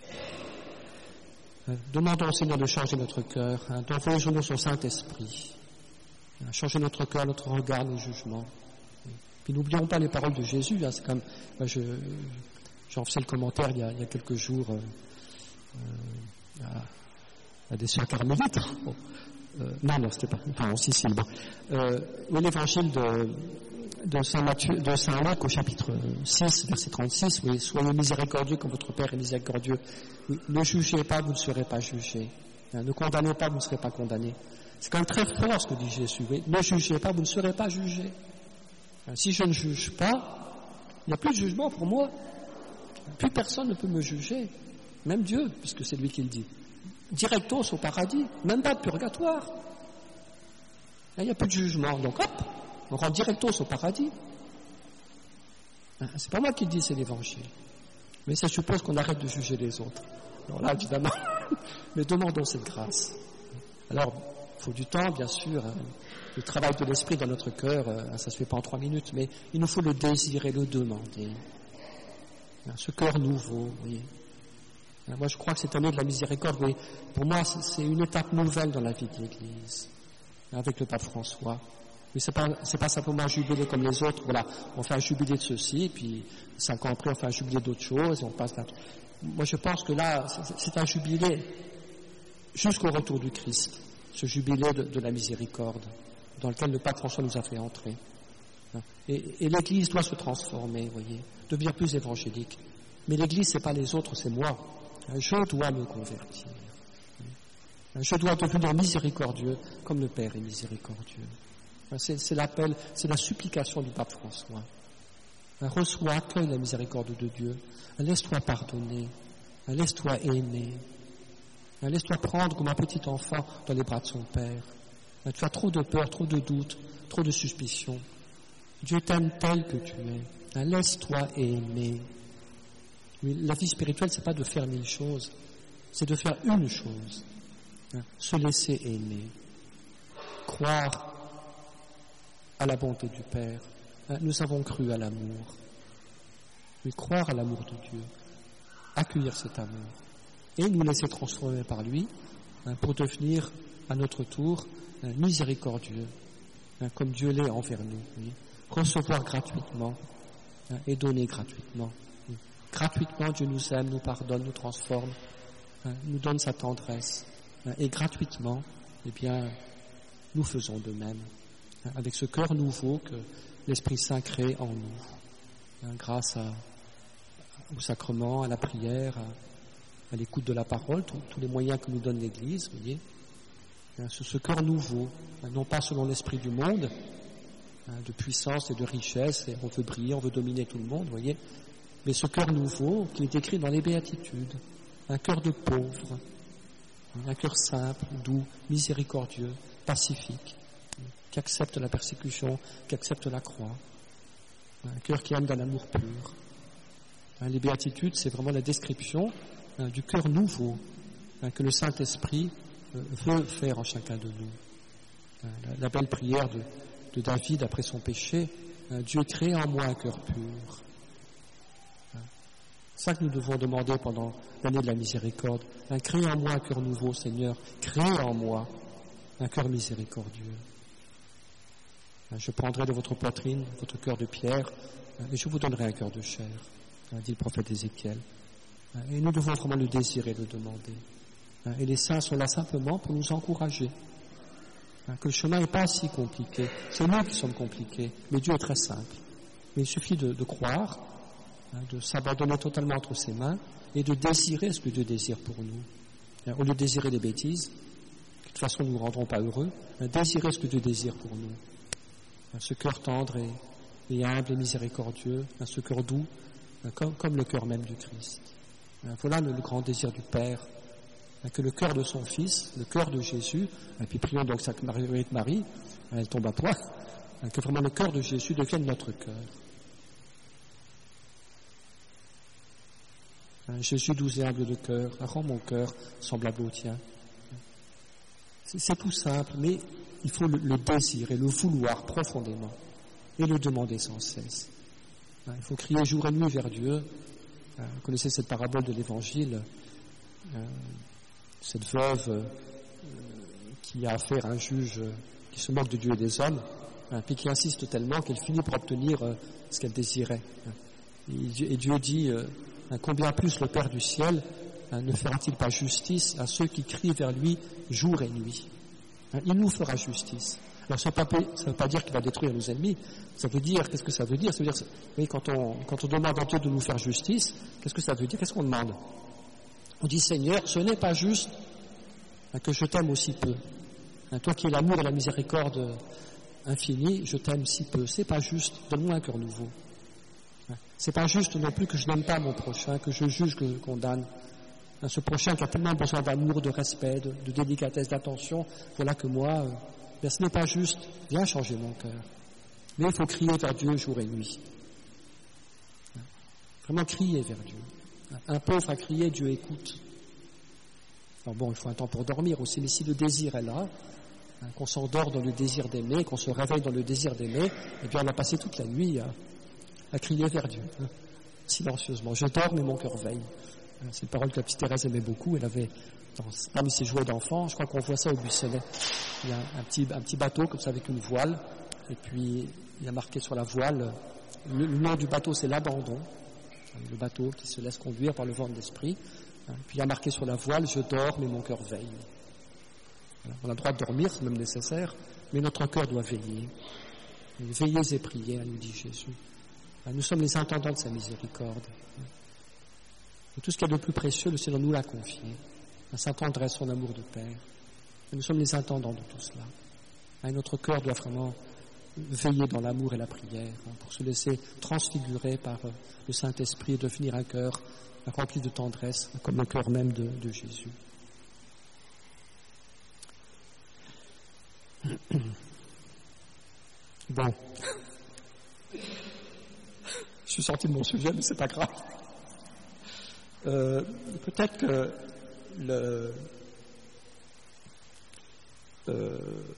Euh, demandons au Seigneur de changer notre cœur, hein, d'envoyer son Saint-Esprit. Changer notre cœur, notre regard, nos jugements. Puis n'oublions pas les paroles de Jésus. Hein, c'est comme, moi je, j'en faisais le commentaire il y a, il y a quelques jours euh, euh, à, à des sœurs carmélites. Bon, euh, non, non, c'était pas. Enfin, en Sicile. Bon. Euh, l'évangile de, de Saint Matthieu, de Saint Luc au chapitre six, verset trente-six. Oui, soyez miséricordieux comme votre Père est miséricordieux. Oui, ne jugez pas, vous ne serez pas jugés. Hein, ne condamnez pas, vous ne serez pas condamnés. C'est quand même très fort ce que dit Jésus. Oui. Ne jugez pas, vous ne serez pas jugés. Si je ne juge pas, il n'y a plus de jugement pour moi. Plus personne ne peut me juger. même Dieu, puisque c'est lui qui le dit. Directos au paradis, même pas de purgatoire. Là, il n'y a plus de jugement, donc hop, on rentre directos au paradis. C'est pas moi qui le dis, c'est l'Évangile. Mais ça suppose qu'on arrête de juger les autres. Alors là, évidemment, mais demandons cette grâce. Alors, il faut du temps, bien sûr. Hein. Le travail de l'esprit dans notre cœur, ça ne se fait pas en trois minutes, mais il nous faut le désirer, le demander. Ce cœur nouveau, vous voyez. Moi, je crois que cette année de la miséricorde, mais pour moi, c'est une étape nouvelle dans la vie de l'Église, avec le pape François. Mais c'est pas, c'est pas simplement un jubilé comme les autres. Voilà, on fait un jubilé de ceci, puis cinq ans après, on fait un jubilé d'autre chose, et on passe d'un... Moi, je pense que là, c'est un jubilé jusqu'au retour du Christ, ce jubilé de, de la miséricorde, dans lequel le pape François nous a fait entrer. Et, et l'Église doit se transformer, vous voyez, devenir plus évangélique. Mais l'Église, c'est pas les autres, c'est moi. Je dois me convertir. Je dois devenir miséricordieux, comme le Père est miséricordieux. C'est, c'est l'appel, c'est la supplication du pape François. Reçois, accueille la miséricorde de Dieu. Laisse-toi pardonner. Laisse-toi aimer. Laisse-toi prendre comme un petit enfant dans les bras de son Père. Tu as trop de peur, trop de doutes, trop de suspicions. Dieu t'aime tel que tu es. Laisse-toi aimer. La vie spirituelle, c'est pas de faire mille choses, c'est de faire une chose. Se laisser aimer. Croire à la bonté du Père. Nous avons cru à l'amour. Mais croire à l'amour de Dieu. Accueillir cet amour. Et nous laisser transformer par lui pour devenir, à notre tour, miséricordieux, comme Dieu l'est envers nous. Oui. Recevoir gratuitement et donner gratuitement. Oui. Gratuitement, Dieu nous aime, nous pardonne, nous transforme, nous donne sa tendresse. Et gratuitement, eh bien, nous faisons de même, avec ce cœur nouveau que l'Esprit Saint crée en nous, grâce à, au sacrement, à la prière, à, à l'écoute de la parole, tous les moyens que nous donne l'Église, vous voyez. Ce, ce cœur nouveau, non pas selon l'esprit du monde, de puissance et de richesse, et on veut briller, on veut dominer tout le monde, vous voyez, mais ce cœur nouveau qui est écrit dans les béatitudes, un cœur de pauvre, un cœur simple, doux, miséricordieux, pacifique, qui accepte la persécution, qui accepte la croix, un cœur qui aime dans l'amour pur. Les béatitudes, c'est vraiment la description du cœur nouveau que le Saint-Esprit veut faire en chacun de nous. La belle prière de, de David après son péché, Dieu crée en moi un cœur pur. C'est ça que nous devons demander pendant l'année de la miséricorde. Crée en moi un cœur nouveau, Seigneur. Crée en moi un cœur miséricordieux. Je prendrai de votre poitrine votre cœur de pierre et je vous donnerai un cœur de chair, dit le prophète Ézéchiel. Et nous devons vraiment le désirer, le demander. Et les saints sont là simplement pour nous encourager. Que le chemin n'est pas si compliqué. C'est nous qui sommes compliqués, mais Dieu est très simple. Mais il suffit de, de croire, de s'abandonner totalement entre ses mains et de désirer ce que Dieu désire pour nous. Au lieu de désirer des bêtises, de toute façon nous ne nous rendrons pas heureux, désirer ce que Dieu désire pour nous. Ce cœur tendre et, et humble et miséricordieux, ce cœur doux, comme, comme le cœur même du Christ. Voilà le, le grand désir du Père, que le cœur de son Fils, le cœur de Jésus, et puis prions donc Sainte Marguerite Marie, elle tombe à point, que vraiment le cœur de Jésus devienne notre cœur. Jésus doux et humble de cœur, rends mon cœur semblable au tien. C'est, c'est tout simple, mais il faut le, le désirer, le vouloir profondément et le demander sans cesse. Il faut crier jour et nuit vers Dieu. Vous connaissez cette parabole de l'Évangile, cette veuve qui a affaire à un juge qui se moque de Dieu et des hommes, puis qui insiste tellement qu'elle finit par obtenir ce qu'elle désirait. Et Dieu dit, combien plus le Père du ciel ne fera-t-il pas justice à ceux qui crient vers lui jour et nuit. Il nous fera justice. Alors ça ne veut pas dire qu'il va détruire nos ennemis, ça veut dire, qu'est-ce que ça veut dire Ça veut dire, oui, quand on, quand on demande à Dieu de nous faire justice, qu'est-ce que ça veut dire Qu'est-ce qu'on demande On dit, Seigneur, ce n'est pas juste que je t'aime aussi peu. Toi qui es l'amour et la miséricorde infinie, je t'aime si peu. C'est pas juste, donne-moi un cœur nouveau. C'est pas juste non plus que je n'aime pas mon prochain, que je juge, que je condamne. Hein, ce prochain qui a tellement besoin d'amour, de respect, de, de délicatesse, d'attention, voilà que moi, euh, bien, ce n'est pas juste, viens changer mon cœur. Mais il faut crier vers Dieu jour et nuit. Hein, vraiment crier vers Dieu. Un pauvre a crié, Dieu écoute. Alors bon, il faut un temps pour dormir aussi, mais si le désir est là, hein, qu'on s'endort dans le désir d'aimer, qu'on se réveille dans le désir d'aimer, eh bien on a passé toute la nuit à, à crier vers Dieu, hein, silencieusement. Je dors, mais mon cœur veille. Hein, c'est une parole que la petite Thérèse aimait beaucoup. Elle avait, dans, parmi ses jouets d'enfant, je crois qu'on voit ça au Bussonnet. Il y a un, un, petit, un petit bateau comme ça avec une voile, et puis il y a marqué sur la voile, le, le nom du bateau c'est l'abandon. Le bateau qui se laisse conduire par le vent de l'esprit. Puis il y a marqué sur la voile, je dors, mais mon cœur veille. Voilà. On a le droit de dormir, c'est même nécessaire, mais notre cœur doit veiller. Veillez et priez, nous dit Jésus. Nous sommes les intendants de sa miséricorde. Et tout ce qu'il y a de plus précieux, le Seigneur nous l'a confié. Sa tendresse, son amour de Père. Et nous sommes les intendants de tout cela. Et notre cœur doit vraiment veiller dans l'amour et la prière, hein, pour se laisser transfigurer par euh, le Saint-Esprit et devenir un cœur rempli de tendresse, comme le cœur même de, de Jésus. Bon. Je suis sorti de mon sujet, mais c'est pas grave. Euh, peut-être que le... Euh,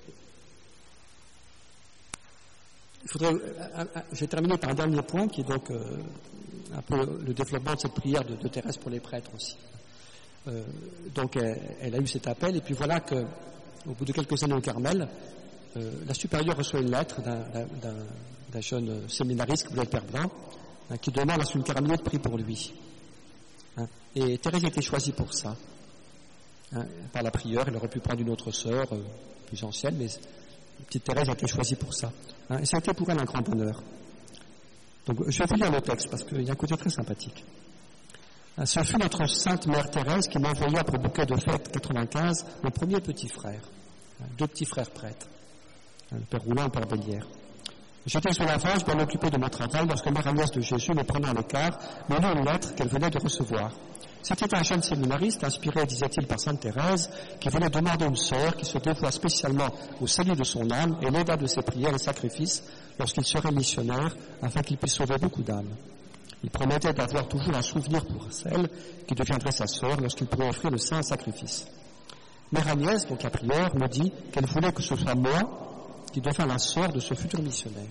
Il faudrait, je vais terminer par un dernier point qui est donc euh, un peu le développement de cette prière de, de Thérèse pour les prêtres aussi. Euh, donc elle, elle a eu cet appel et puis voilà que au bout de quelques années au Carmel, euh, la supérieure reçoit une lettre d'un, d'un, d'un jeune séminariste qui voulait être Père Blanc, hein, qui demande à son carmélier de prier pour lui. Hein, et Thérèse a été choisie pour ça. Hein, par la prieure, elle aurait pu prendre une autre sœur euh, plus ancienne, mais petite Thérèse a été choisie pour ça. Hein, et ça a été pour elle un grand bonheur. Donc je vais vous lire le texte parce qu'il y a un côté très sympathique. Hein, ce fut notre sainte mère Thérèse qui m'envoya pour bouquet de fête quatre-vingt-quinze mon premier petit frère. Hein, deux petits frères prêtres. Hein, le père Roulin et le père Bélière. J'étais sur la vache bien occupé de mon travail lorsque Mère Agnès de Jésus, me prenant à l'écart, me lut une lettre qu'elle venait de recevoir. C'était un jeune séminariste inspiré, disait-il, par sainte Thérèse, qui venait demander une sœur qui se dévoua spécialement au salut de son âme et l'aida de ses prières et sacrifices lorsqu'il serait missionnaire, afin qu'il puisse sauver beaucoup d'âmes. Il promettait d'avoir toujours un souvenir pour celle qui deviendrait sa sœur lorsqu'il pourrait offrir le saint sacrifice. Mère Agnès, donc la prière, me dit qu'elle voulait que ce soit moi qui devint la sœur de ce futur missionnaire.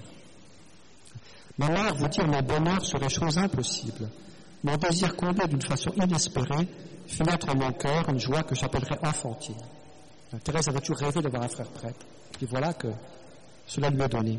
Ma mère vous dire mon bonheur serait chose impossible. Mon désir comblé d'une façon inespérée fit naître en mon cœur une joie que j'appellerais enfantine. Thérèse avait toujours rêvé d'avoir un frère prêtre. Et voilà que cela lui est donné.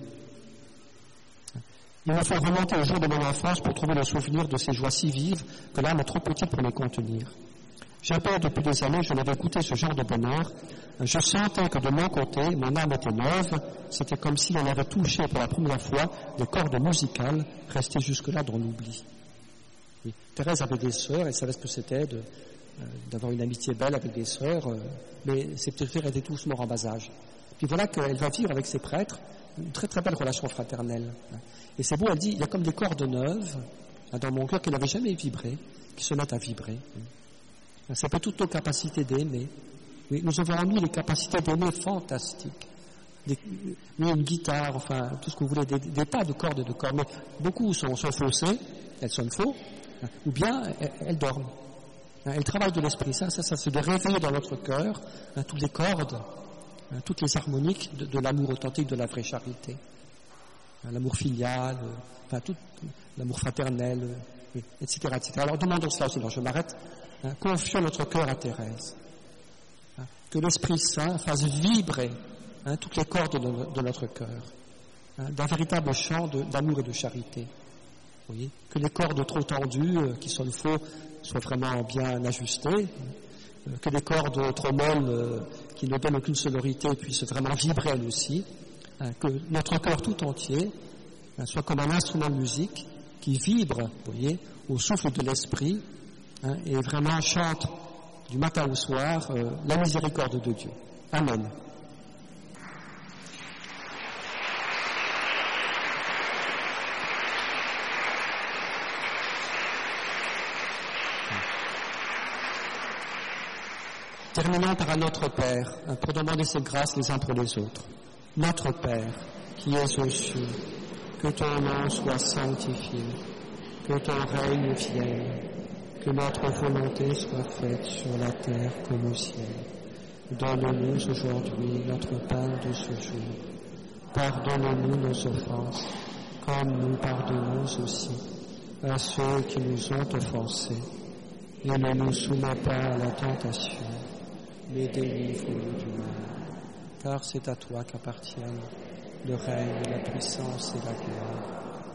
Il me faut remonter au jour de mon enfance pour trouver le souvenir de ces joies si vives que l'âme est trop petite pour les contenir. J'appelle depuis des années, je n'avais goûté ce genre de bonheur. Je sentais que de mon côté, mon âme était neuve. C'était comme si on avait touché pour la première fois des cordes musicales restées jusque-là dans l'oubli. Oui. Thérèse avait des sœurs, elle savait ce que c'était de, euh, d'avoir une amitié belle avec des sœurs, euh, mais ses petits frères étaient tous morts en bas âge. Puis voilà qu'elle va vivre avec ses prêtres une très très belle relation fraternelle. Et c'est beau, elle dit, il y a comme des cordes neuves dans mon cœur qui n'avaient jamais vibré, qui se mettent à vibrer. C'est pas toutes nos capacités d'aimer. Oui, nous avons en nous les capacités d'aimer fantastiques. Des, une guitare, enfin, tout ce que vous voulez, des, des tas de cordes et de cordes. Mais beaucoup sont, sont faussées, elles sonnent faux, hein, ou bien elles, elles dorment. Hein, elles travaillent de l'esprit. Ça, ça, ça c'est de réveiller dans notre cœur hein, toutes les cordes, hein, toutes les harmoniques de, de l'amour authentique, de la vraie charité. Hein, l'amour filial, euh, enfin, tout, l'amour fraternel, euh, et cetera, et cetera. Alors demandons cela aussi, alors je m'arrête. Hein, confions notre cœur à Thérèse. Hein, que l'Esprit Saint fasse vibrer hein, toutes les cordes de, de notre cœur, hein, d'un véritable chant de, d'amour et de charité. Vous voyez, que les cordes trop tendues, euh, qui sonnent faux, soient vraiment bien ajustées, euh, que les cordes trop molles, euh, qui ne donnent aucune sonorité, puissent vraiment vibrer elles aussi, hein, que notre cœur tout entier hein, soit comme un instrument de musique qui vibre, vous voyez, au souffle de l'Esprit, Hein, et vraiment chante du matin au soir euh, la miséricorde de Dieu. Amen. Terminons par un Notre Père, pour demander cette grâce les uns pour les autres. Notre Père, qui es aux cieux, que ton nom soit sanctifié, que ton règne vienne, que notre volonté soit faite sur la terre comme au ciel. Donne-nous aujourd'hui notre pain de ce jour. Pardonne-nous nos offenses, comme nous pardonnons aussi à ceux qui nous ont offensés. Et ne nous soumets pas à la tentation, mais délivre-nous du mal. Car c'est à toi qu'appartiennent le règne, la puissance et la gloire